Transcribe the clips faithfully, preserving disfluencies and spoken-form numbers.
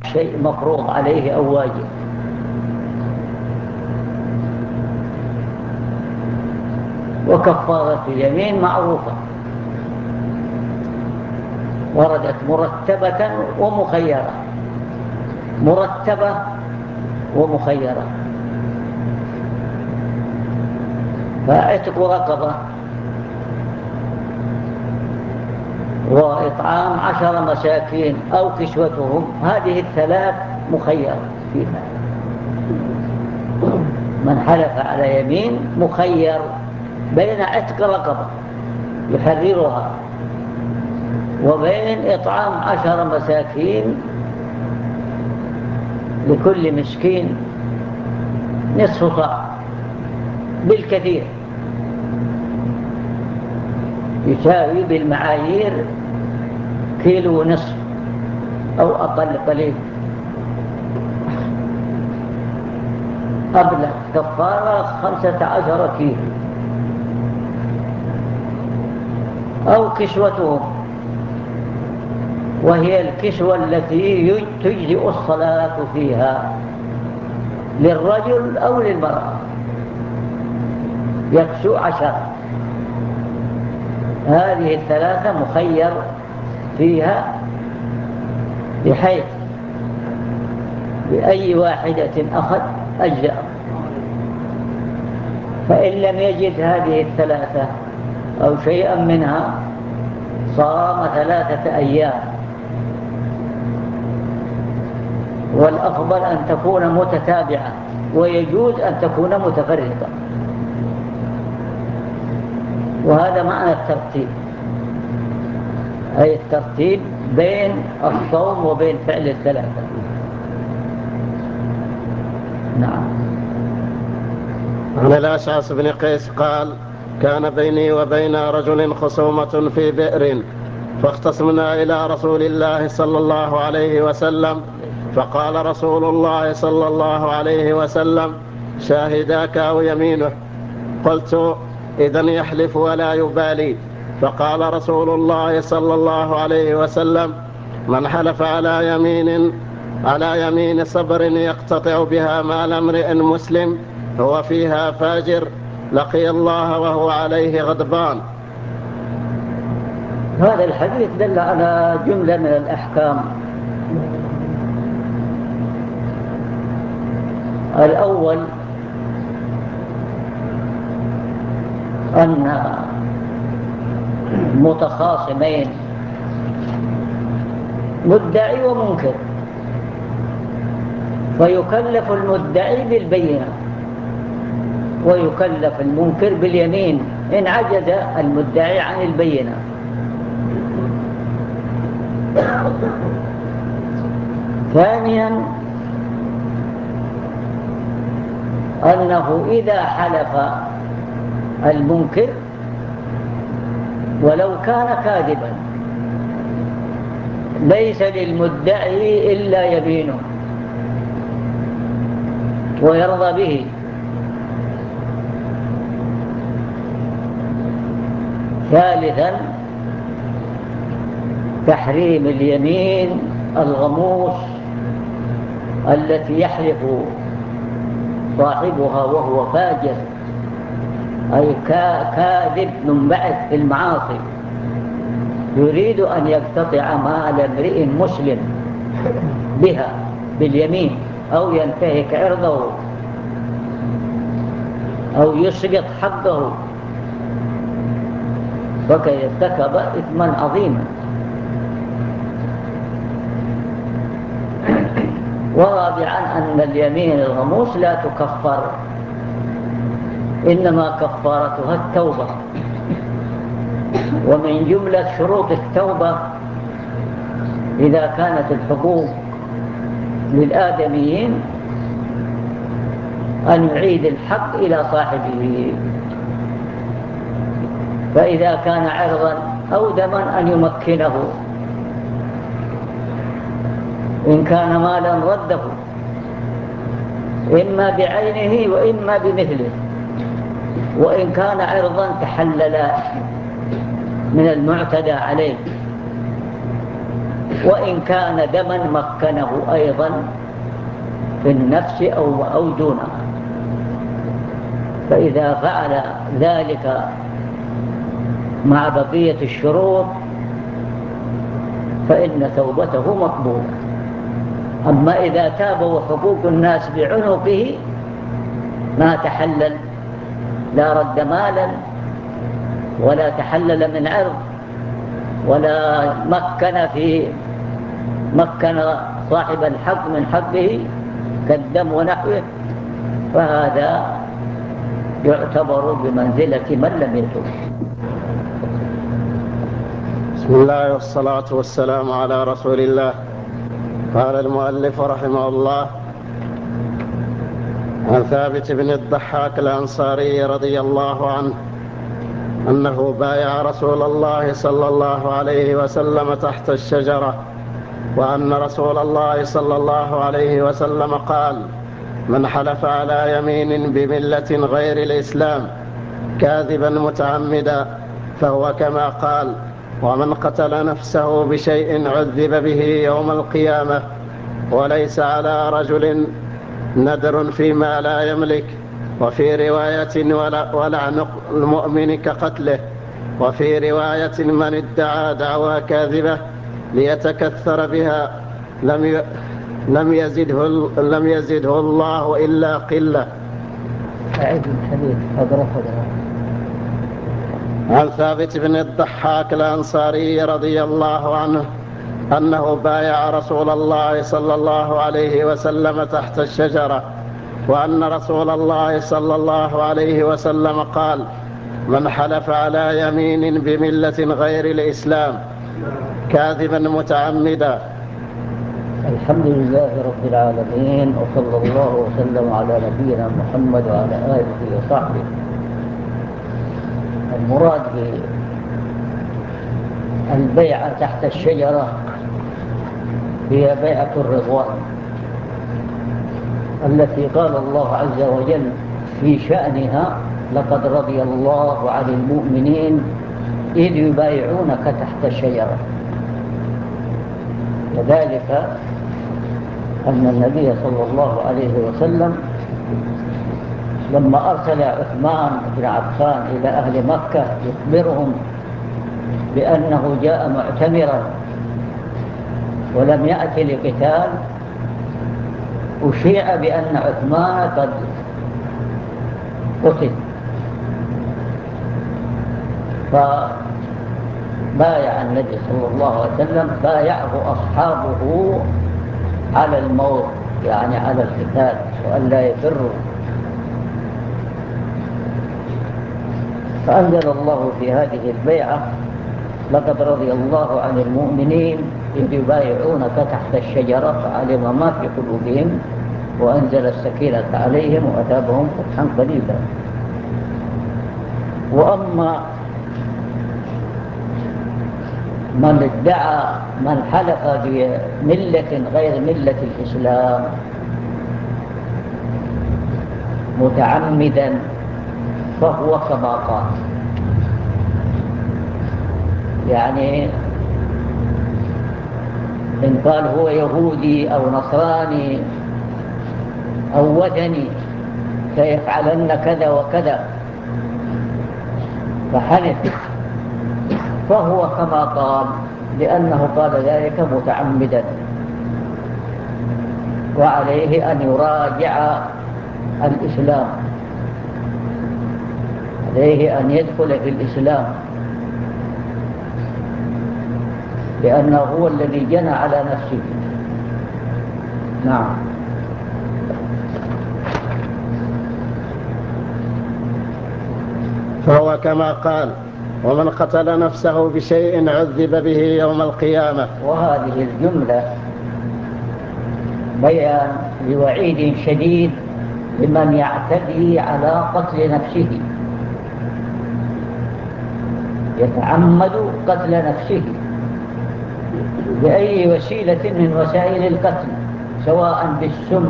شيء مفروض عليه أو واجب. وكفارة اليمين معروفة، وردت مرتبة ومخيرة، مرتبة ومخيرة. فعتق رقبة وإطعام عشر مساكين أو كسوتهم، هذه الثلاث مخير فيها. من حلف على يمين مخير بين عتق رقبة يحررها وبين إطعام عشر مساكين لكل مسكين نصف صاع بالكثير، يساوي بالمعايير كيلو ونصف أو أقل قليل. أبلغ كفارة خمسة عشر كيلو. أو كسوتهم، وهي الكسوة التي تجزئ الصلاة فيها للرجل أو للمرأة، يكسو عشر. هذه الثلاثة مخير فيها، بحيث بأي واحدة أخذ أجزأ. فإن لم يجد هذه الثلاثة أو شيئا منها صام ثلاثة أيام. والأفضل أن تكون متتابعة، ويجوز أن تكون متفرقة. وهذا معنى الترتيب، أي الترتيب بين الصوم وبين فعل الثلاثة. نعم. عن الأشعث بن قيس قال: كان بيني وبين رجل خصومة في بئر، فاختصمنا إلى رسول الله صلى الله عليه وسلم، فقال رسول الله صلى الله عليه وسلم: شاهداك أو يمينه؟ قلت: إذن يحلف ولا يبالي. فقال رسول الله صلى الله عليه وسلم: من حلف على يمين على يمين صبر يقتطع بها مال امرئ مسلم هو فيها فاجر، لقي الله وهو عليه غضبان. هذا الحديث دل على جملة من الأحكام. الأول أن متخاصمين، مدعي ومنكر، فيكلف المدعي بالبينة ويكلف المنكر باليمين إن عجز المدعي عن البينة. ثانيا أنه إذا حلف المنكر ولو كان كاذبا ليس للمدعي إلا يمينه ويرضى به. ثالثا تحريم اليمين الغموس التي يحلف صاحبها وهو فاجر، أي كاذب منبعث في المعاصي، يريد أن يقتطع مال امرئ مسلم بها باليمين، أو ينتهك عرضه، أو يسقط حقه، فقد ارتكب إثما عظيما. ورابعا أن اليمين الغموس لا تكفر، إنما كفارتها التوبة. ومن جملة شروط التوبة إذا كانت الحقوق للآدميين أن يعيد الحق إلى صاحبه، فإذا كان عرضا أو دما أن يمكنه، إن كان مالا رده إما بعينه وإما بمثله، وإن كان عرضا تحلل من المعتدى عليه. وإن كان دما مكنه أيضا في النفس أو, أو دونها. فإذا فعل ذلك مع بقية الشروط فإن توبته مقبولة. أما إذا تاب وحقوق الناس بعنقه ما تحلل، لا رد مالا ولا تحلل من عرض ولا مكن في مكن صاحب الحق من حقه كالدم ونحوه، فهذا يعتبر بمنزلة من لم يتوب. بسم الله والصلاة والسلام على رسول الله. قال المؤلف رحمه الله: عن ثابت بن الضحاك الأنصاري رضي الله عنه أنه بايع رسول الله صلى الله عليه وسلم تحت الشجرة، وأن رسول الله صلى الله عليه وسلم قال: من حلف على يمين بملة غير الإسلام كاذبا متعمدا فهو كما قال، ومن قتل نفسه بشيء عذب به يوم القيامة، وليس على رجل ندر فيما لا يملك. وفي رواية: ولعن المؤمن كقتله. وفي رواية: من ادعى دعوى كاذبة ليتكثر بها لم لم يزده لم يزده الله إلا قلة. أعيد الحديث أدرك أدرك. عن ثابت بن الضحاك الأنصاري رضي الله عنه أنه بايع رسول الله صلى الله عليه وسلم تحت الشجرة، وأن رسول الله صلى الله عليه وسلم قال: من حلف على يمين بملة غير الإسلام كاذبا متعمدا. الحمد لله رب العالمين، وصلى الله وسلم على نبينا محمد وعلى آله وصحبه. المراد بالبيعة تحت الشجرة هي بيعة الرضوان التي قال الله عز وجل في شأنها: لقد رضي الله عن المؤمنين إذ يبايعونك تحت الشجرة. وذلك أن النبي صلى الله عليه وسلم لما أرسل عثمان بن عفان إلى أهل مكة يخبرهم بأنه جاء معتمرا ولم يأتي لقتال، أشيع بأن عثمان قد قتل، فبايع النبي صلى الله عليه وسلم، بايعه أصحابه على الموت، يعني على القتال وأن لا يفروا. فأنزل الله في هذه البيعة: لقد رضي الله عن المؤمنين إذ يبايعونك تحت الشجرة فعلم ما في قلوبهم وأنزل السكينة عليهم وأثابهم فتحا قريبا. وأما من ادعى من حلف بملة غير ملة الإسلام متعمدا فهو كما قال، يعني إن قال هو يهودي أو نصراني أو وثني سيفعلن كذا وكذا فحلف، فهو كما قال، لأنه قال ذلك متعمدا، وعليه أن يراجع الإسلام، عليه أن يدخل في الإسلام، لأنه هو الذي جنى على نفسه. نعم. فهو كما قال: ومن قتل نفسه بشيء عذب به يوم القيامة. وهذه الجملة بيان لوعيد شديد لمن يعتدي على قتل نفسه، يتعمد قتل نفسه بأي وسيلة من وسائل القتل، سواء بالسم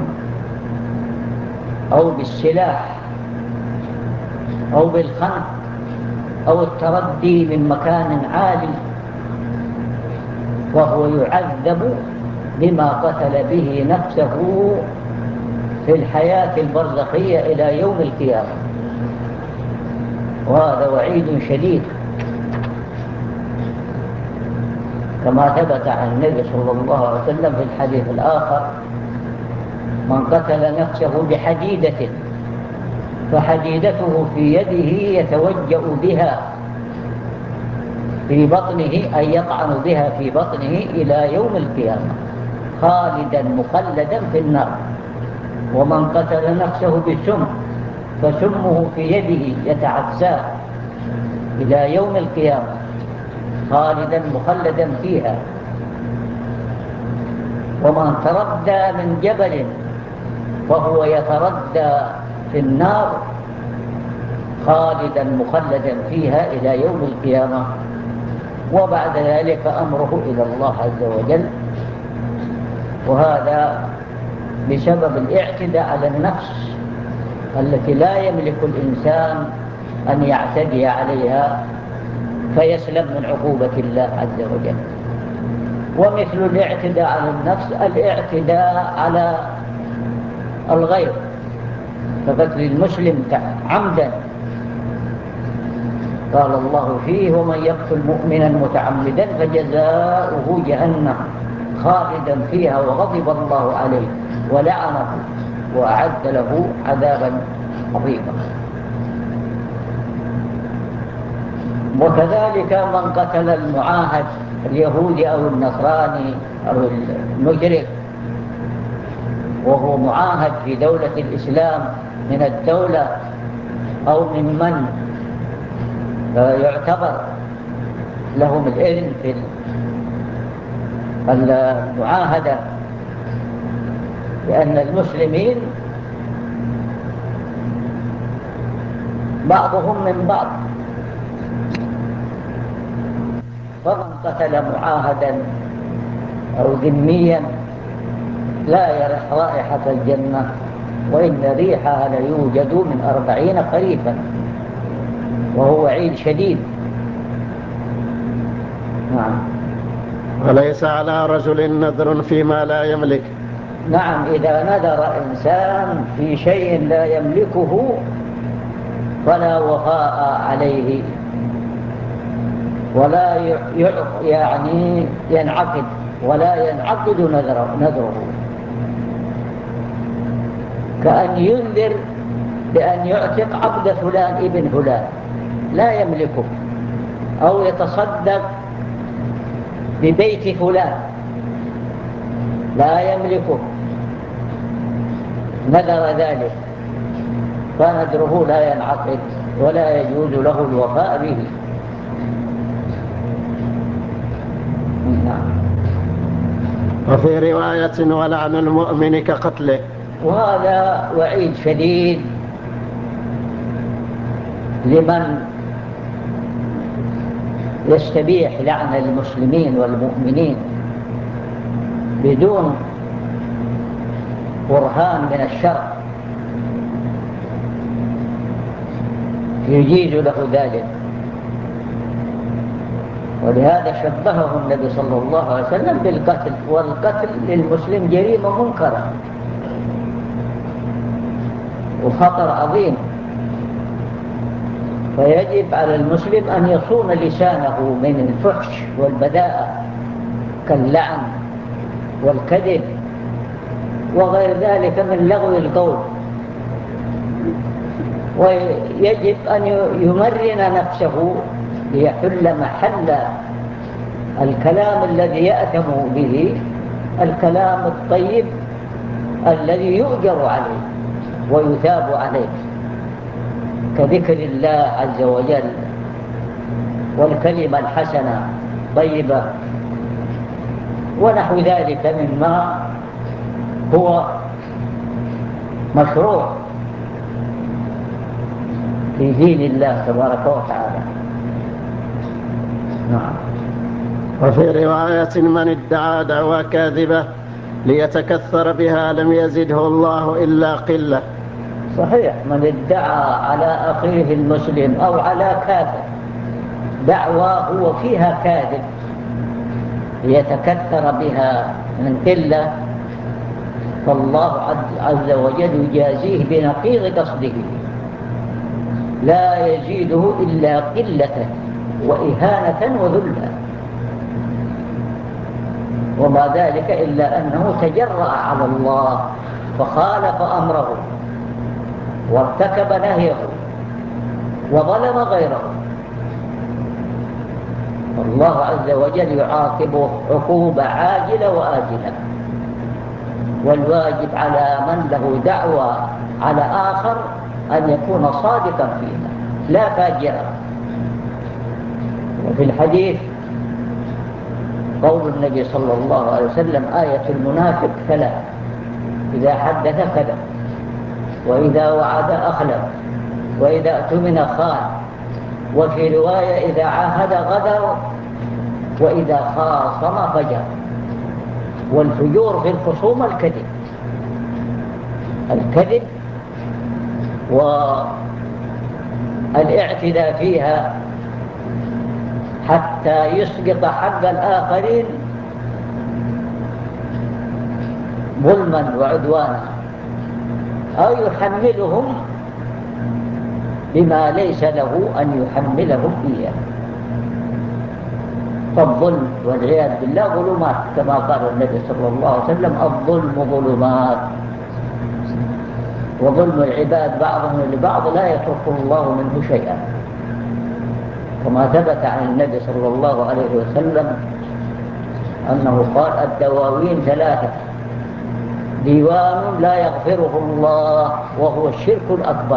أو بالسلاح أو بالخنق أو التردي من مكان عالي وهو يعذب بما قتل به نفسه في الحياة البرزخية إلى يوم القيامة، وهذا وعيد شديد كما ثبت عن النبي صلى الله عليه وسلم في الحديث الآخر: من قتل نفسه بحديدة فحديدته في يده يتوجأ بها في بطنه، أي يطعن بها في بطنه إلى يوم القيامة خالدا مخلدا في النار. ومن قتل نفسه بسم فسمه في يده يتعسى إلى يوم القيامة خالدا مخلدا فيها. ومن تردى من جبل فهو يتردى في النار خالدا مخلدا فيها إلى يوم القيامة. وبعد ذلك أمره إلى الله عز وجل، وهذا بسبب الاعتداء على النفس التي لا يملك الإنسان أن يعتدي عليها فيسلم من عقوبة الله عز وجل. ومثل الاعتداء على النفس الاعتداء على الغير كقتل المسلم عمدا، قال الله فيه: ومن يقتل مؤمنا متعمدا فجزاؤه جهنم خالدا فيها وغضب الله عليه ولعنه وأعد له عذابا عظيما. وكذلك من قتل المعاهد اليهودي أو النصراني أو المشرك وهو معاهد في دولة الإسلام من الدولة أو ممن يعتبر لهم الإذن في المعاهدة، لأن المسلمين بعضهم من بعض، فمن قتل معاهدا أو ذميا لا يرح رائحة الجنة، وإن ريحها ليوجد من أربعين خريفا، وهو وعيد شديد. نعم. وليس على رجل نذر فيما لا يملك. نعم، إذا نذر إنسان في شيء لا يملكه فلا وفاء عليه ولا يعني ينعقد ولا ينعقد نذره، كأن ينذر بأن يعتق عبد فلان ابن فلان لا يملكه، أو يتصدق ببيت فلان لا يملكه، نذر ذلك، فنذره لا ينعقد ولا يجوز له الوفاء به. وفي رواية: ولعن المؤمن كقتله. وهذا وعيد شديد لمن يستبيح لعن المسلمين والمؤمنين بدون برهان من الشرع يجيز له ذلك. ولهذا شبهه النبي صلى الله عليه وسلم بالقتل، والقتل للمسلم جريمة منكرة وخطر عظيم، فيجب على المسلم أن يصون لسانه من الفحش والبذاءة كاللعن والكذب وغير ذلك من لغو القول، ويجب أن يمرن نفسه ليحل محل الكلام الذي يأثم به الكلام الطيب الذي يؤجر عليه ويثاب عليه، كذكر الله عز وجل والكلمة الحسنة طيبة ونحو ذلك مما هو مشروع في دين الله تبارك وتعالى. نعم. وفي رواية: من ادعى دعوى كاذبة ليتكثر بها لم يزده الله إلا قلة. صحيح، من ادعى على أخيه المسلم أو على كافر دعوى هو فيها كاذب ليتكثر بها من قلة، فالله عز وجل يجازيه بنقيض قصده، لا يزيده إلا قلة وإهانة وذلة، وما ذلك إلا أنه تجرأ على الله فخالف أمره وارتكب نهيه وظلم غيره. الله عز وجل يعاقبه عقوبة عاجلة وآجلة، والواجب على من له دعوة على آخر أن يكون صادقا فيها لا فاجرا. وفي الحديث قول النبي صلى الله عليه وسلم: آية المنافق ثلاث: إذا حدث كذب، وإذا وعد أخلف، وإذا اؤتمن خان، وفي رواية إذا عاهد غدر، وإذا خاصم فجر. والفجور في الخصوم الكذب الكذب والاعتداء فيها حتى يسقط حق الآخرين ظلما وعدوانا، أو يحملهم بما ليس له أن يحملهم إياه. فالظلم والعياذ بالله ظلمات، كما قال النبي صلى الله عليه وسلم: الظلم ظلمات. وظلم العباد بعضهم لبعض لا يتركه الله منه شيئا، كما ثبت عن النبي صلى الله عليه وسلم أنه قال: الدواوين ثلاثة: ديوان لا يغفره الله وهو الشرك الأكبر،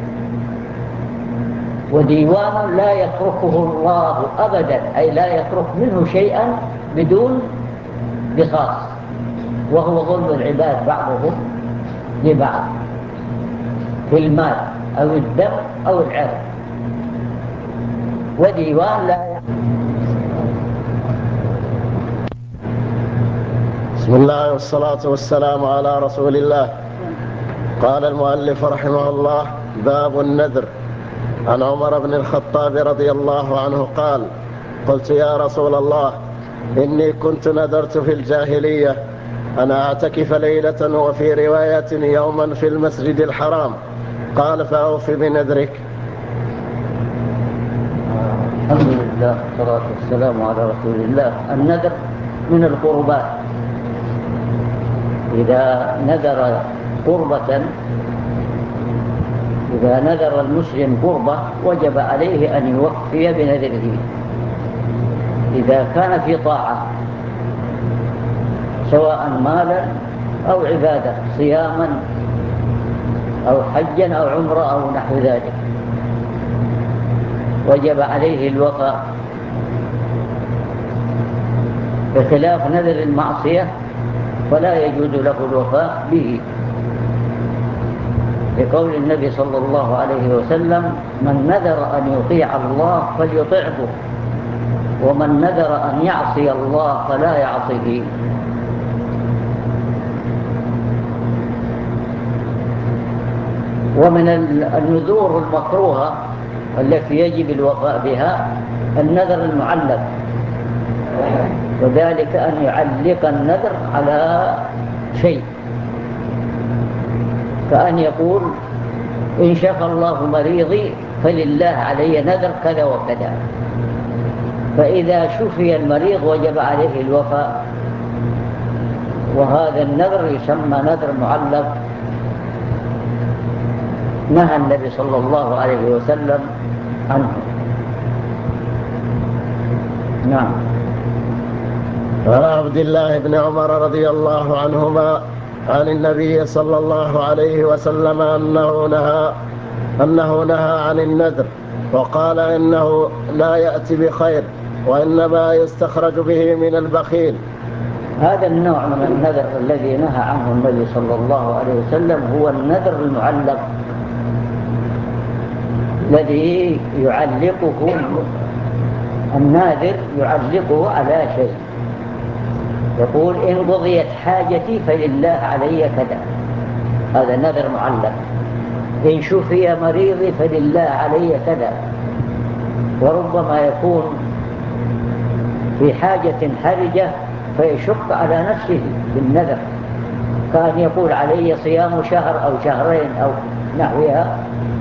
وديوان لا يتركه الله أبدا، أي لا يترك منه شيئا بدون قصاص، وهو ظلم العباد بعضهم لبعض في المال أو الدم أو العرض. وديوان لا ي... بسم الله والصلاة والسلام على رسول الله. قال المؤلف رحمه الله: باب النذر. عن عمر بن الخطاب رضي الله عنه قال: قلت يا رسول الله، إني كنت نذرت في الجاهلية أن أعتكف ليلة، وفي رواية يوما في المسجد الحرام. قال: فأوف بنذرك. الحمد لله والصلاة والسلام على رسول الله. النذر من القربات. إذا نذر قربة إذا نذر المسلم قربة وجب عليه أن يوفي بنذره، إذا كان في طاعة سواء مالا أو عبادة، صياما أو حجا أو عمرة أو نحو ذلك، وجب عليه الوفاء، بخلاف نذر المعصية فلا يجوز له الوفاء به، لقول النبي صلى الله عليه وسلم: من نذر أن يطيع الله فليطعه، ومن نذر أن يعصي الله فلا يعصيه. ومن النذور المكروهة التي يجب الوفاء بها النذر المعلق، وذلك أن يعلق النذر على شيء، كأن يقول: إن شفى الله مريضي فلله علي نذر كذا وكذا، فإذا شفي المريض وجب عليه الوفاء، وهذا النذر يسمى نذر معلق، نهى النبي صلى الله عليه وسلم عنه. نعم. عن عبد الله بن عمر رضي الله عنهما عن النبي صلى الله عليه وسلم أنه نهى أنه نهى عن النذر، وقال إنه لا يأتي بخير، وإنما يستخرج به من البخيل. هذا النوع من النذر الذي نهى عنه النبي صلى الله عليه وسلم هو النذر المعلق، الذي يعلقه الناذر يعلقه على شيء، يقول: إن قضيت حاجتي فلله علي كذا، هذا نذر معلق. إن شفي مريضي فلله علي كذا. وربما يكون في حاجة حرجة فيشق على نفسه بالنذر، كان يقول علي صيام شهر أو شهرين أو نحوها،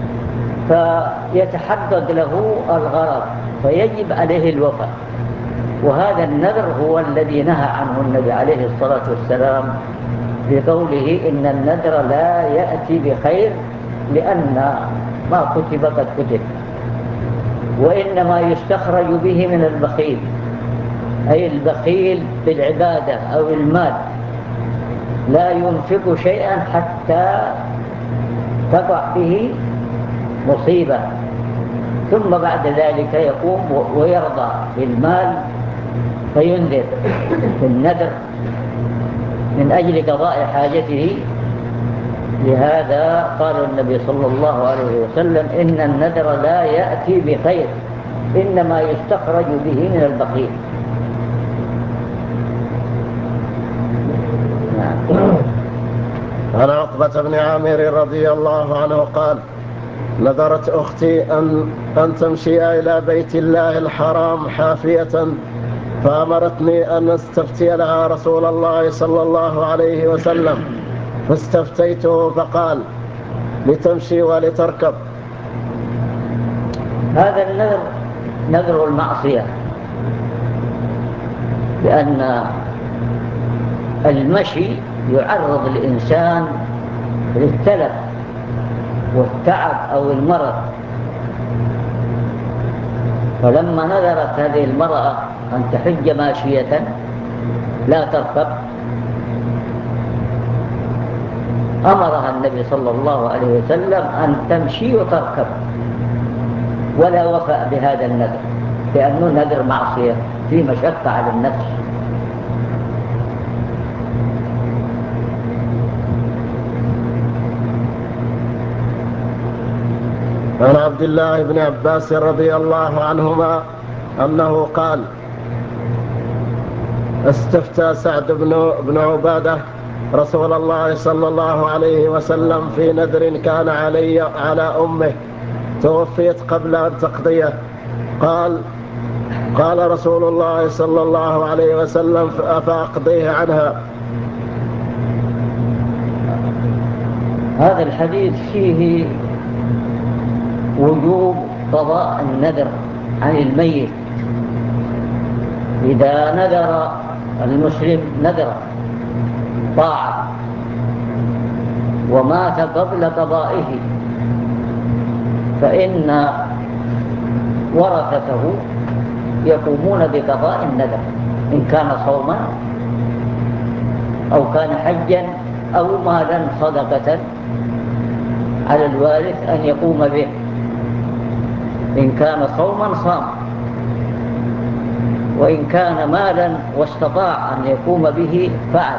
فيتحقق له الغرض فيجب عليه الوفاء. وهذا النذر هو الذي نهى عنه النبي عليه الصلاة والسلام في قوله إن النذر لا يأتي بخير لأن ما كتب قد كتب، وإنما يستخرج به من البخيل، أي البخيل بالعبادة أو المال لا ينفق شيئا حتى تقع به مصيبة، ثم بعد ذلك يقوم ويرضى بالمال فينذر في النذر من أجل قضاء حاجته. لهذا قال النبي صلى الله عليه وسلم إن النذر لا يأتي بخير إنما يستخرج به من البخيل. عن عقبة بن عامر رضي الله عنه قال نذرت أختي أن, أن تمشي إلى بيت الله الحرام حافية، فأمرتني أن استفتي لها رسول الله صلى الله عليه وسلم، فاستفتيته فقال لتمشي ولتركب. هذا النذر نذر المعصية، لأن المشي يعرض الإنسان للتلف والتعب أو المرض، فلما نذرت هذه المرأة أن تحج ماشية لا تركب أمرها النبي صلى الله عليه وسلم أن تمشي وتركب، ولا وفاء بهذا النذر لأنه نذر معصية في مشقة على النفس. عن عبد الله بن عباس رضي الله عنهما أنه قال استفتى سعد بن, بن عبادة رسول الله صلى الله عليه وسلم في نذر كان علي على أمه توفيت قبل أن تقضيه، قال قال رسول الله صلى الله عليه وسلم فأقضيه عنها. هذا الحديث فيه وجوب قضاء النذر عن الميت. إذا نذر المسلم نذر طاعة ومات قبل قضائه فإن ورثته يقومون بقضاء النذر إن كان صوما أو كان حجا أو مالا صدقة، على الوارث أن يقوم به. إن كان صوما صام، وإن كان مالا واستطاع أن يقوم به فعل،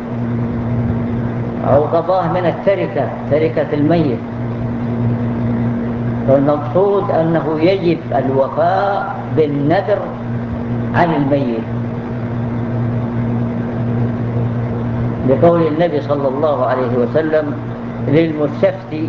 أو قضاه من التركة تركة الميت. فالمقصود أنه يجب الوفاء بالنذر عن الميت، لقول النبي صلى الله عليه وسلم للمستفتي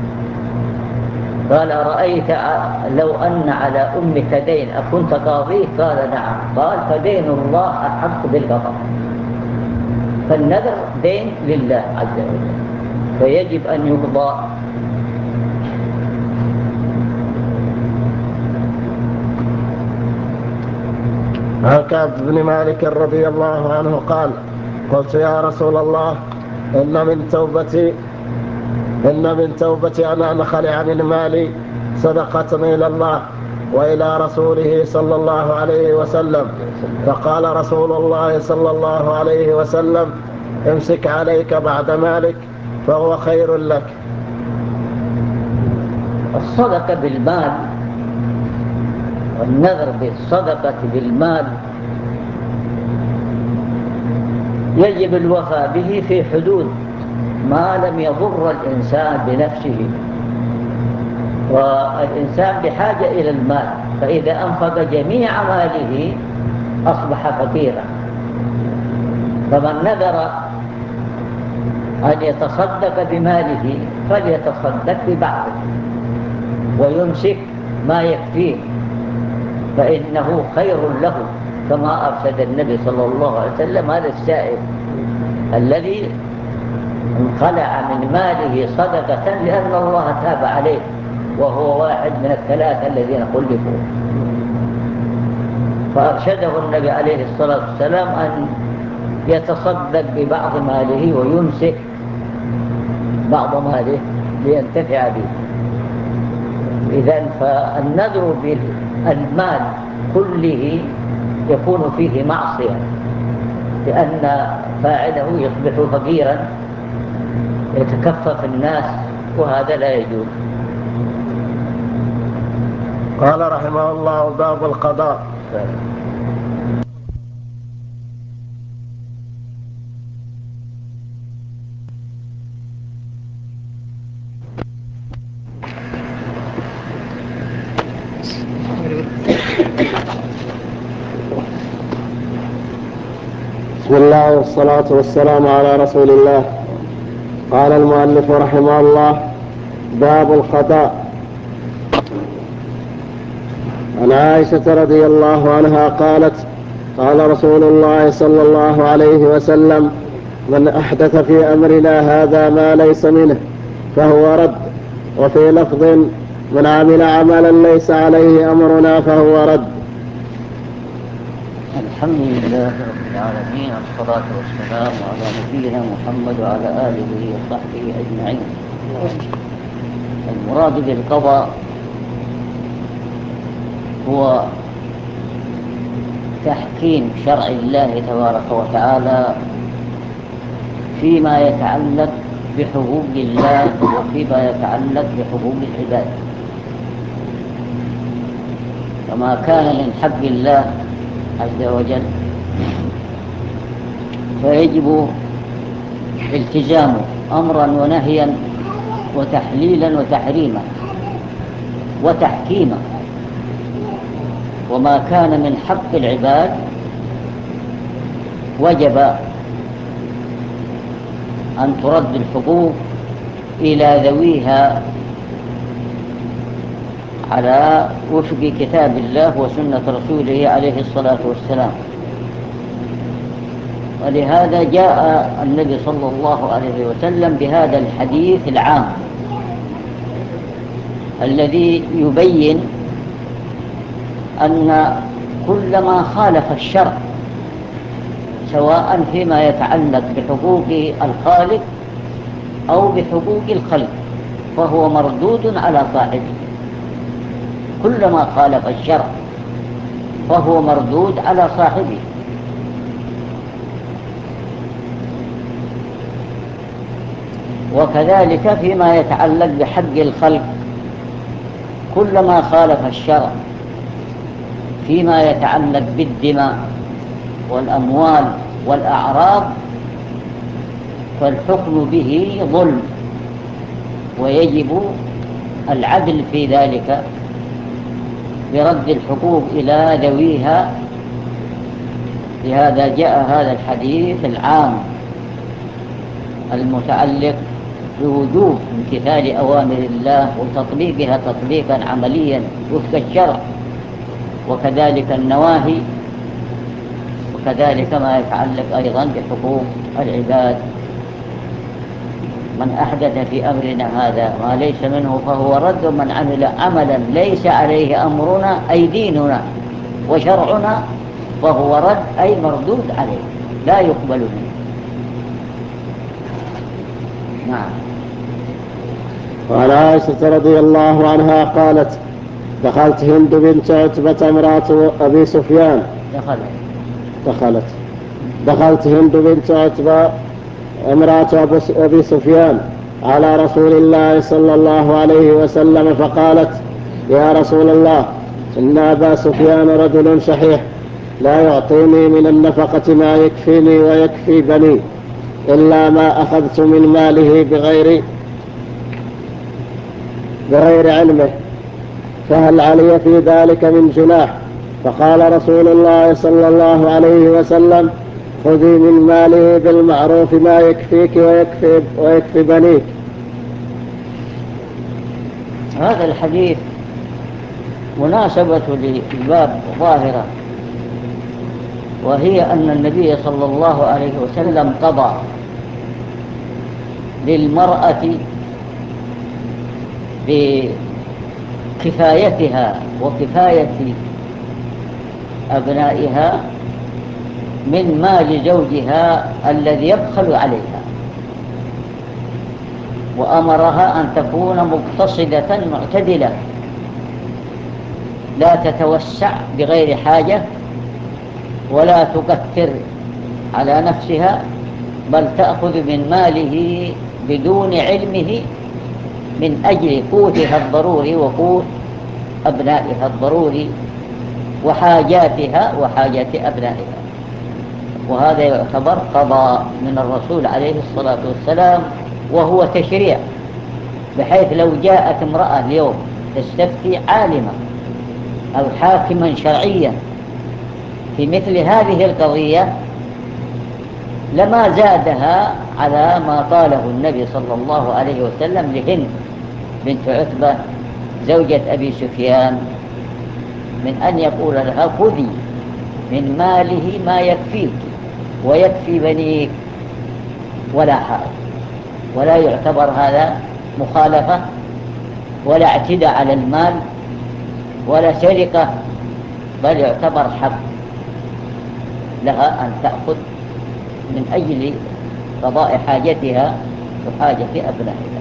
قال أرأيت لو أن على أمك دين أكنت قاضيه؟ قال نعم. قال فدين الله أحق بالقضاء. فالنذر دين لله عز وجل فيجب أن يقضى. عن كعب بن مالك رضي الله عنه قال قلت يا رسول الله إن من توبتي إن من توبتي أن أنخلع من مالي صدقة إلى الله وإلى رسوله صلى الله عليه وسلم، فقال رسول الله صلى الله عليه وسلم امسك عليك بعد مالك فهو خير لك. الصدقة بالمال والنذر بالصدقة بالمال يجب الوفاء به في حدود ما لم يضر الإنسان بنفسه، والإنسان بحاجة إلى المال، فإذا أنفق جميع ماله أصبح فقيرا. فمن نذر أن يتصدق بماله فليتصدق ببعضه ويمسك ما يكفيه فإنه خير له كما أرشد النبي صلى الله عليه وسلم هذا السائل الذي انخلع من ماله صدقة لأن الله تاب عليه، وهو واحد من الثلاثة الذين خلفوا، فأرشده النبي عليه الصلاة والسلام أن يتصدق ببعض ماله ويمسك بعض ماله لينتفع به. إذن فالنذر بالمال كله يكون فيه معصية، لأن فاعله يصبح فقيرا يتكفف الناس، وهذا لا يجوز. قال رحمه الله: باب القضاء. بسم الله والصلاة والسلام على رسول الله. قال المؤلف رحمه الله: باب القضاء. عن عائشة رضي الله عنها قالت: قال رسول الله صلى الله عليه وسلم: من أحدث في أمرنا هذا ما ليس منه فهو رد. وفي لفظ: من عمل عملا ليس عليه أمرنا فهو رد. الحمد لله رب العالمين، والصلاة والسلام على نبينا محمد وعلى آله وصحبه أجمعين. المراد بالقضاء هو تحكيم شرع الله تبارك وتعالى فيما يتعلق بحقوق الله وفيما يتعلق بحقوق العباد. وما كان من حق الله عز وجل فيجب التزامه أمرا ونهيا وتحليلا وتحريما وتحكيما. وما كان من حق العباد وجب أن ترد الحقوق إلى ذويها على وفق كتاب الله وسنة رسوله عليه الصلاة والسلام. ولهذا جاء النبي صلى الله عليه وسلم بهذا الحديث العام الذي يبين أن كل ما خالف الشرع سواء فيما يتعلق بحقوق الخالق أو بحقوق الخلق فهو مردود على صاحبه. كل ما خالف الشرع فهو مردود على صاحبه. وكذلك فيما يتعلق بحق الخلق كل ما خالف الشرع فيما يتعلق بالدماء والأموال والأعراض فالحكم به ظلم، ويجب العدل في ذلك برد الحقوق إلى ذويها. لهذا جاء هذا الحديث العام المتعلق بوجوب امتثال أوامر الله وتطبيقها تطبيقا عمليا وفق الشرع، وكذلك النواهي، وكذلك ما يتعلق أيضا بحقوق العباد. من أحدث في أمرنا هذا ما ليس منه فهو رد. من عمل عملا ليس عليه أمرنا أي ديننا وشرعنا فهو رد أي مردود عليه لا يقبل منه. نعم. وعن عائشة رضي الله عنها قالت: دخلت هند بنت عتبة امرأة أبي سفيان دخلت دخلت دخلت هند بنت عتبة امرأة أبي سفيان على رسول الله صلى الله عليه وسلم فقالت: يا رسول الله، إن أبا سفيان رجل شحيح لا يعطيني من النفقة ما يكفيني ويكفي بني إلا ما أخذت من ماله بغير بغير علمه، فهل علي في ذلك من جناح؟ فقال رسول الله صلى الله عليه وسلم: خذي من ماله بالمعروف ما يكفيك ويكفي, ويكفي بنيك. هذا الحديث مناسبة للباب ظاهرة، وهي أن النبي صلى الله عليه وسلم قضى للمرأة بكفايتها وكفاية أبنائها من مال زوجها الذي يبخل عليها، وأمرها أن تكون مقتصدة معتدلة لا تتوسع بغير حاجة ولا تكثر على نفسها، بل تأخذ من ماله بدون علمه من أجل قوتها الضروري وقوت أبنائها الضروري وحاجاتها وحاجات أبنائها. وهذا يعتبر قضاء من الرسول عليه الصلاة والسلام، وهو تشريع، بحيث لو جاءت امرأة اليوم تستفتي عالمة أو حاكما شرعيا في مثل هذه القضية لما زادها على ما قاله النبي صلى الله عليه وسلم لهند بنت عتبة زوجة أبي سفيان، من أن يقول لها خذي من ماله ما يكفيك ويكفي بنيك ولا حرج. ولا يعتبر هذا مخالفة ولا اعتداء على المال ولا سرقة، بل يعتبر حق لها أن تأخذ من أجل قضاء حاجتها وحاجة أبنائها.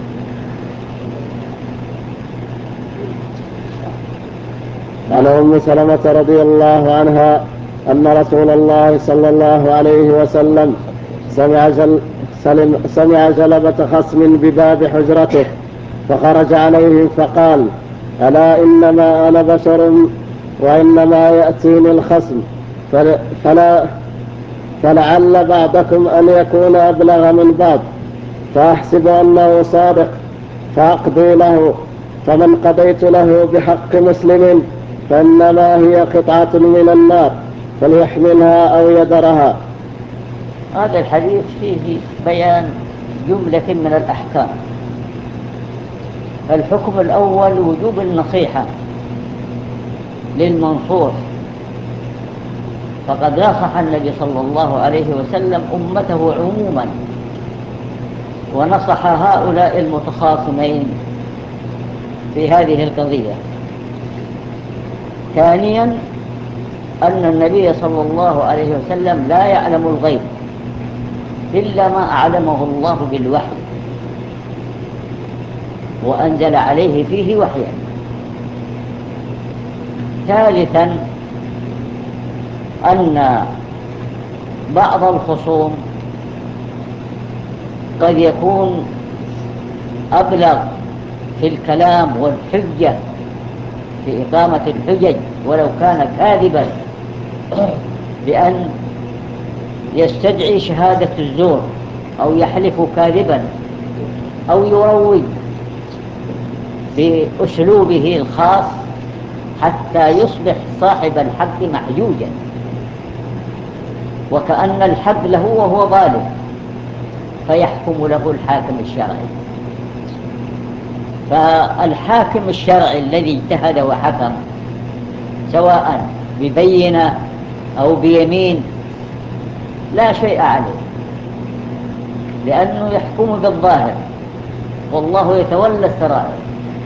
عن أم سلمة رضي الله عنها أن رسول الله صلى الله عليه وسلم سمع, جل سلم سمع جلبة خصم بباب حجرته، فخرج عليهم فقال: ألا إنما أنا بشر وإنما يأتيني الخصم، فلا فلعل بعضكم أن يكون أبلغ من بعض، فأحسب أنه صادق فأقضي له، فمن قضيت له بحق مسلم فإنما هي قطعة من النار فليحملها أو يدرها. هذا الحديث فيه بيان جملة من الأحكام. الحكم الأول وجوب النصيحة للمنصوح، فقد نصح النبي صلى الله عليه وسلم أمته عموما ونصح هؤلاء المتخاصمين في هذه القضية. ثانيا أن النبي صلى الله عليه وسلم لا يعلم الغيب إلا ما أعلمه الله بالوحي، وأنزل عليه فيه وحيا. ثالثا أن بعض الخصوم قد يكون أبلغ في الكلام والحجة في إقامة الحجج ولو كان كاذبا، بأن يستدعي شهادة الزور أو يحلف كاذبا أو يروج بأسلوبه الخاص حتى يصبح صاحب الحق محجوجا، وكأن الحق له وهو ظالم، فيحكم له الحاكم الشرعي. فالحاكم الشرعي الذي اجتهد وحكم سواء ببينة أو بيمين لا شيء عليه، لأنه يحكم بالظاهر والله يتولى السرائر.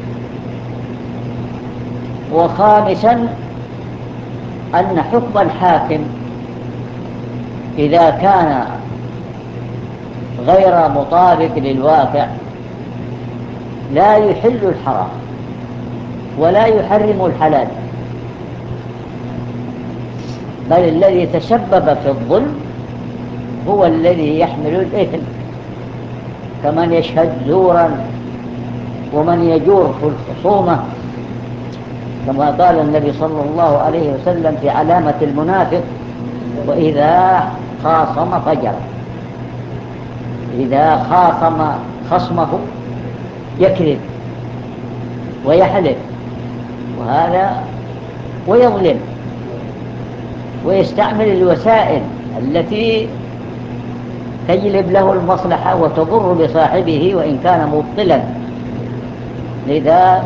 وخامسا أن حكم الحاكم إذا كان غير مطابق للواقع لا يحل الحرام ولا يحرم الحلال، بل الذي تسبب في الظلم هو الذي يحمل الإثم، كمن يشهد زورا ومن يجور في الخصومة، كما قال النبي صلى الله عليه وسلم في علامة المنافق: وإذا خاصم فجر. إذا خاصم خصمه يكذب ويحلف وهذا ويظلم ويستعمل الوسائل التي تجلب له المصلحة وتضر بصاحبه وإن كان مبطلا. لذا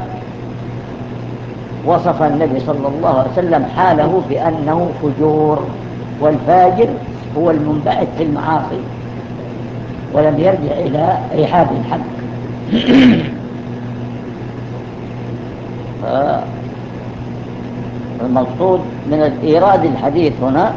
وصف النبي صلى الله عليه وسلم حاله بأنه فجور والفاجر هو المنبعث في المعاصي ولم يرجع إلى رحاب الحق. المقصود من الإيراد الحديث هنا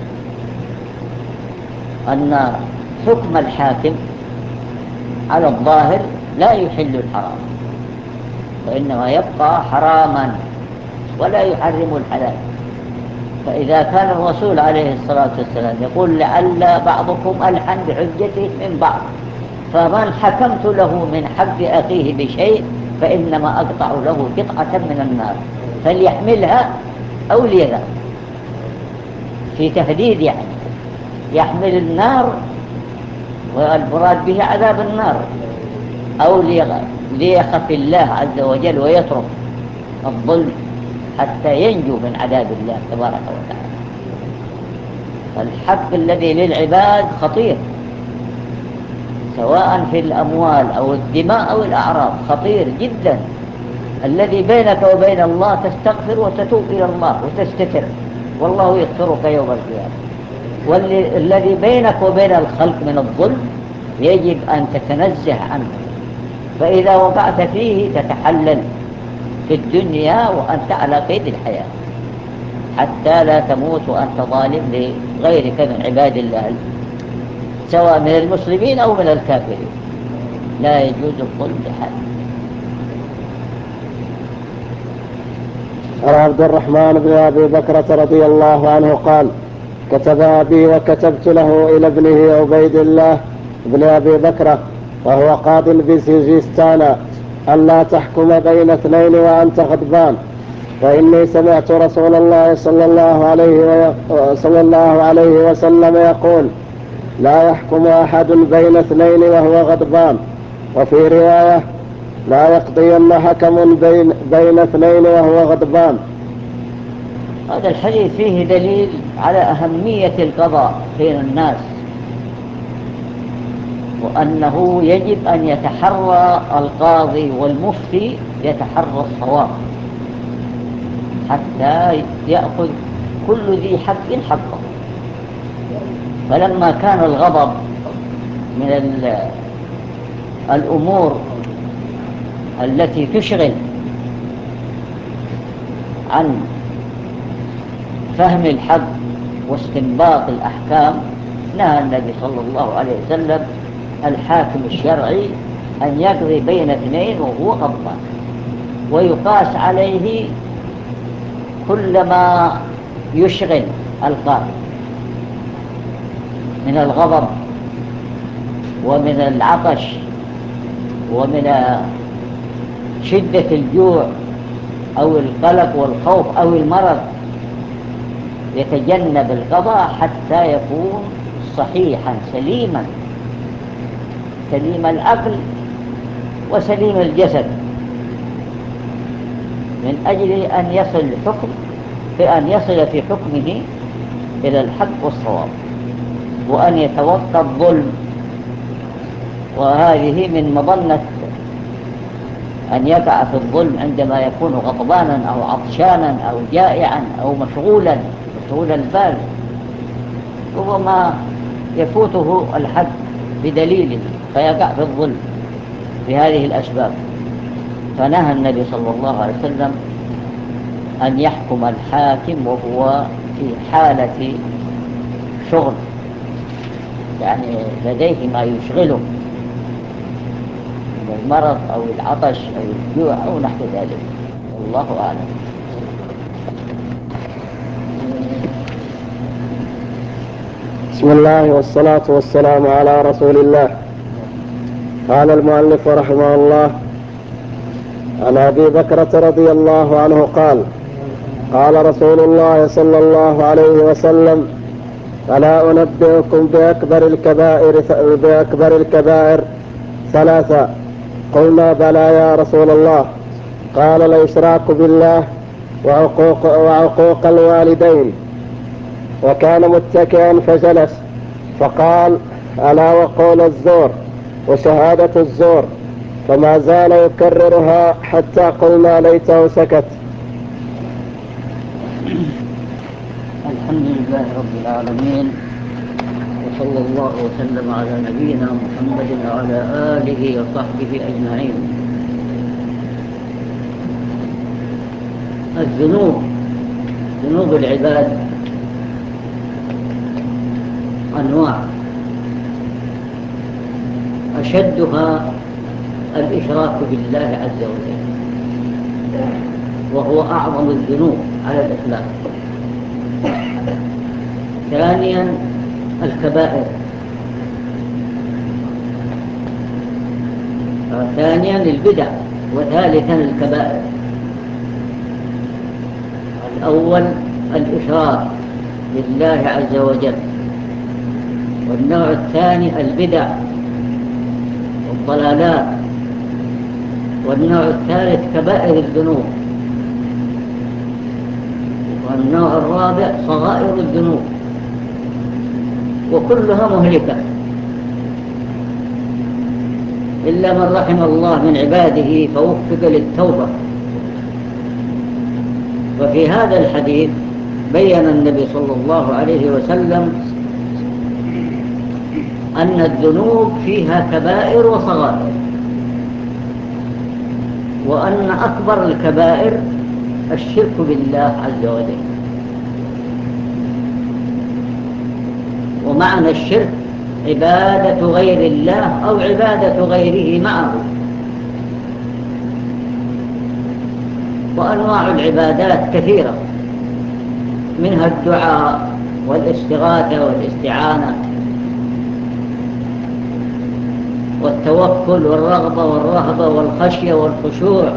أن حكم الحاكم على الظاهر لا يحل الحرام، وإنما يبقى حراما ولا يحرم الحلال. فإذا كان الرسول عليه الصلاة والسلام يقول لعل بعضكم ألحن بحجته من بعض، فمن حكمت له من حق أخيه بشيء فإنما أقطع له قطعة من النار فليحملها أو ليذهب، في تهديد يعني يحمل النار والمراد به عذاب النار، أو ليخف الله عز وجل ويترك الظلم حتى ينجو من عذاب الله تبارك وتعالى. الحق الذي للعباد خطير، سواء في الأموال أو الدماء أو الأعراض، خطير جدا. الذي بينك وبين الله تستغفر وتتوب إلى الله وتستتر والله يغفرك يوم القيامة، والذي بينك وبين الخلق من الظلم يجب أن تتنزه عنه، فإذا وقعت فيه تتحلل في الدنيا وأنت على قيد الحياة حتى لا تموت وأنت ظالم لغيرك من عباد الله سواء من المسلمين أو من الكافرين. لا يجوز الظلم لحد. عن عبد الرحمن بن أبي بكرة رضي الله عنه قال: كتب أبي وكتبت له إلى ابنه عبيد الله بن أبي بكرة وهو قاض بسجستان ألا تحكم بين اثنين وأنت غضبان، فإني سمعت رسول الله صلى الله عليه صلى الله عليه وسلم يقول: لا يحكم أحد بين اثنين وهو غضبان. وفي رواية: لا يقضين حكم بين, بين اثنين وهو غضبان. هذا الحديث فيه دليل على أهمية القضاء بين الناس، وأنه يجب أن يتحرى القاضي والمفتي يتحرى الصواب حتى يأخذ كل ذي حق حقه. فلما كان الغضب من الأمور التي تشغل عن فهم الحق واستنباط الأحكام، نهى النبي صلى الله عليه وسلم الحاكم الشرعي أن يقضي بين اثنين وهو غضبان، ويقاس عليه كل ما يشغل القاضي من الغضب ومن العطش ومن شدة الجوع أو القلق والخوف أو المرض، يتجنب القضاء حتى يكون صحيحا سليما سليم العقل وسليم الجسد، من أجل أن يصل الحكم بأن يصل في حكمه إلى الحق والصواب، وأن يتوقع الظلم. وهذه من مظنة أن يقع في الظلم عندما يكون غضبانا أو عطشانا أو جائعا أو مشغولا مشغول البال، ربما يفوته الحد بدليل فيقع في الظلم بهذه الأسباب. فنهى النبي صلى الله عليه وسلم أن يحكم الحاكم وهو في حالة شغل، يعني لديه ما يشغله من المرض أو العطش أو الجوع أو نحو ذلك، والله أعلم. بسم الله والصلاة والسلام على رسول الله. قال المؤلف رحمه الله: عن أبي بكرة رضي الله عنه قال: قال رسول الله صلى الله عليه وسلم: ألا أنبئكم بأكبر الكبائر بأكبر الكبائر ثلاثة؟ قلنا: بلى يا رسول الله. قال: الإشراك بالله وعقوق, وعقوق الوالدين. وكان متكئا فجلس فقال: ألا وقول الزور وشهادة الزور. فما زال يكررها حتى قلنا ليته سكت. الحمد لله لله رب العالمين، وصلى الله وسلم على نبينا محمد وعلى آله وصحبه أجمعين. الذنوب، ذنوب العباد أنواع، أشدها الإشراك بالله عز وجل، وهو أعظم الذنوب على الإطلاق. ثانيا الكبائر، ثانيا البدع، وثالثا الكبائر. الأول الإشراك بالله عز وجل، والنوع الثاني البدع والضلالات، والنوع الثالث كبائر الذنوب، والنوع الرابع صغائر الذنوب، وكلها مهلكة إلا من رحم الله من عباده فوفق للتوبة. وفي هذا الحديث بيّن النبي صلى الله عليه وسلم أن الذنوب فيها كبائر وصغائر، وأن أكبر الكبائر الشرك بالله عز وجل. ومعنى الشرك عبادة غير الله أو عبادة غيره معه. وأنواع العبادات كثيرة، منها الدعاء والاستغاثة والاستعانة والتوكل والرغبة والرهبة والخشية والخشوع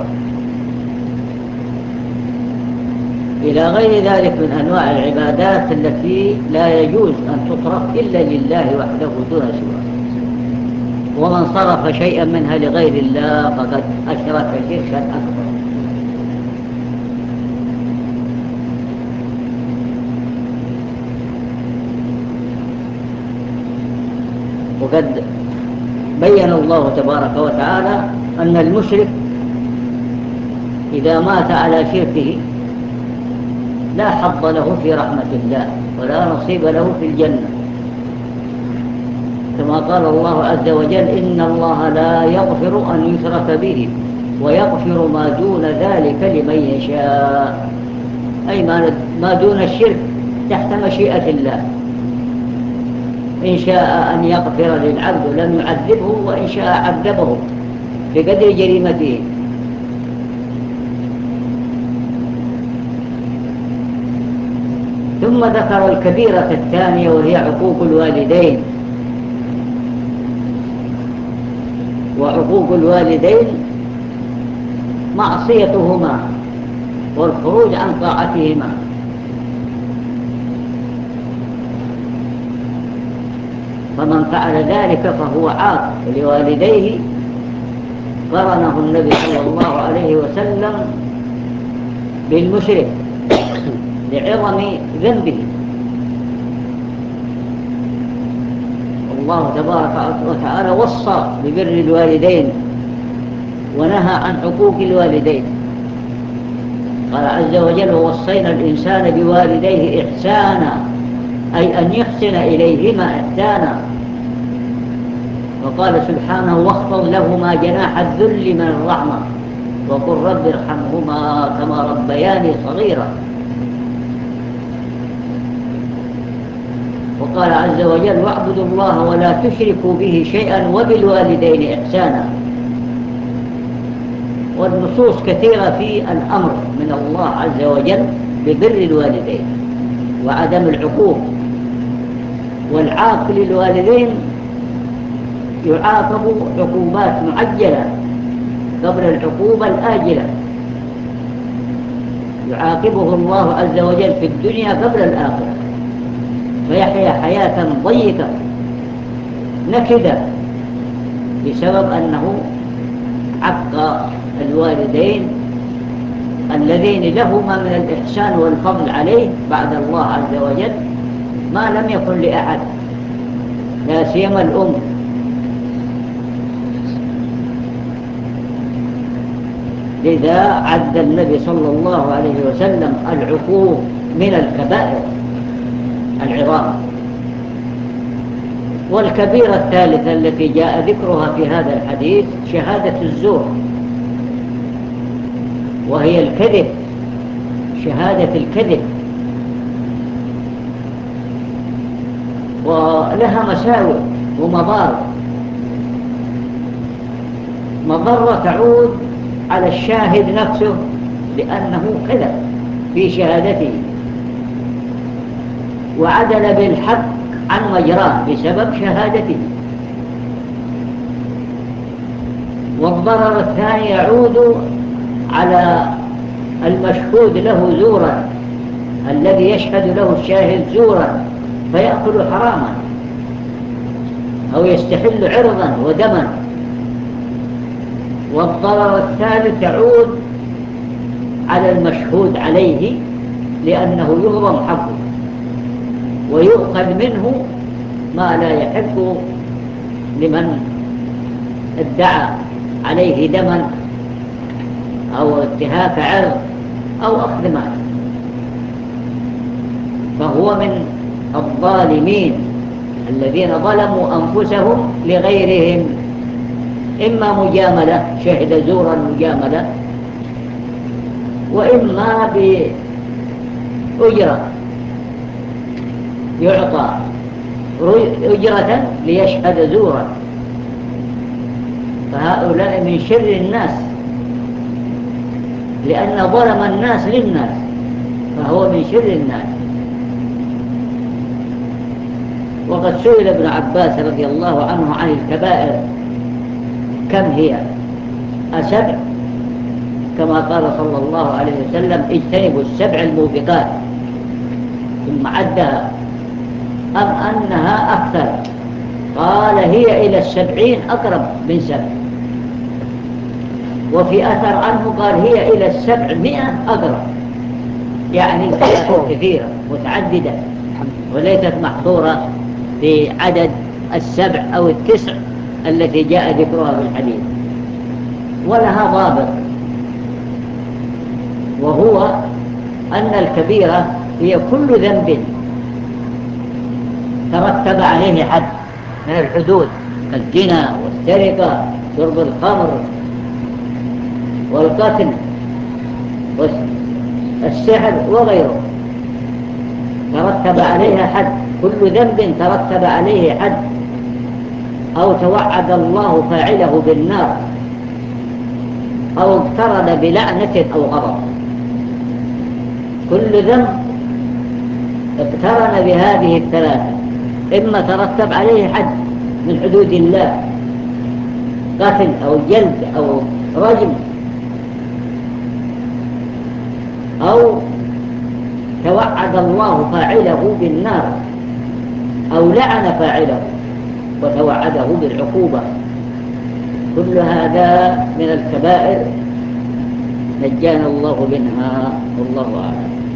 إلى غير ذلك من أنواع العبادات التي لا يجوز أن تصرف إلا لله وحده دون سواه. ومن صرف شيئا منها لغير الله فقد أشرك شركا أكبر. وقد بيّن الله تبارك وتعالى أن المشرك إذا مات على شركه لا حظ له في رحمة الله ولا نصيب له في الجنة، كما قال الله عز وجل: إن الله لا يغفر أن يشرك به ويغفر ما دون ذلك لمن يشاء. أي ما دون الشرك تحت مشيئة الله، إن شاء أن يغفر للعبد لم يعذبه، وإن شاء عذبه بقدر جريمته. ثم ذكر الكبيرة الثانية وهي عقوق الوالدين. وعقوق الوالدين معصيتهما والخروج عن طاعتهما. فمن فعل ذلك فهو عاق لوالديه. قرنه النبي صلى الله عليه وسلم بالمشرك لعظم ذنبه. الله تبارك وتعالى وصى ببر الوالدين ونهى عن عقوق الوالدين. قال عز وجل: ووصينا الإنسان بوالديه إحسانا، أي أن يحسن إليهما إحسانا. وقال سبحانه: واخفض لهما جناح الذل من الرحمة وقل رب ارحمهما كما ربياني صغيرا. وقال عز وجل: واعبدوا الله ولا تشركوا به شيئا وبالوالدين إحسانا. والنصوص كثيرة في الأمر من الله عز وجل ببر الوالدين وعدم العقوق. والعاق للوالدين يعاقب عقوبات معجلة قبل العقوبة الآجلة. يعاقبه الله عز وجل في الدنيا قبل الآخرة، فيحيا حياة ضيقة نكدة بسبب أنه عق الوالدين الذين لهما من الإحسان والفضل عليه بعد الله عز وجل ما لم يكن لأحد، لا سيما الأم. لذا عد النبي صلى الله عليه وسلم العقوق من الكبائر، العظام. والكبيرة الثالثة التي جاء ذكرها في هذا الحديث شهادة الزور، وهي الكذب، شهادة الكذب، ولها مساوئ ومضار. مضرة تعود على الشاهد نفسه لأنه كذب في شهادته وعدل بالحق عن مجراه بسبب شهادته. والضرر الثاني يعود على المشهود له زورا، الذي يشهد له الشاهد زورا فيأكل حراما أو يستحل عرضا ودما. والضرر الثالث يعود على المشهود عليه لأنه يهضم حقه ويؤخذ منه ما لا يحق لمن ادعى عليه دما أو انتهاك عرض أو أخذ مال، فهو من الظالمين الذين ظلموا أنفسهم لغيرهم، إما مجاملة، شهد زورا مجاملة، وإما بأجرة، يعطى أجرة ليشهد زورا. فهؤلاء من شر الناس لأن ظلم الناس للناس، فهو من شر الناس. وقد سئل ابن عباس رضي الله عنه عن الكبائر كم هي؟ أسبع، كما قال صلى الله عليه وسلم اجتنبوا السبع الموبقات، ثم عدها، أم أنها أكثر؟ قال هي إلى السبعين أقرب من سبع. وفي أثر عنه قال هي إلى السبعمائة أقرب، يعني كثيرة متعددة وليست محظورة في عدد السبع أو التسع التي جاء ذكرها في الحديث. ولها ضابط، وهو أن الكبيرة هي كل ذنب ترتب عليه حد من الحدود كالزنا والسرقة، شرب الخمر والقتل والسحر وغيره، ترتب عليها حد. كل ذنب ترتب عليه حد أو توعد الله فاعله بالنار أو اقترن بلعنة أو غضب. كل ذنب اقترن بهذه الثلاثة، إما ترتب عليه حد من حدود الله، قتل أو جلد أو رجم، أو توعد الله فاعله بالنار، أو لعن فاعله وتوعده بالعقوبة. كل هذا من الكبائر نجانا الله منها، والله أعلم.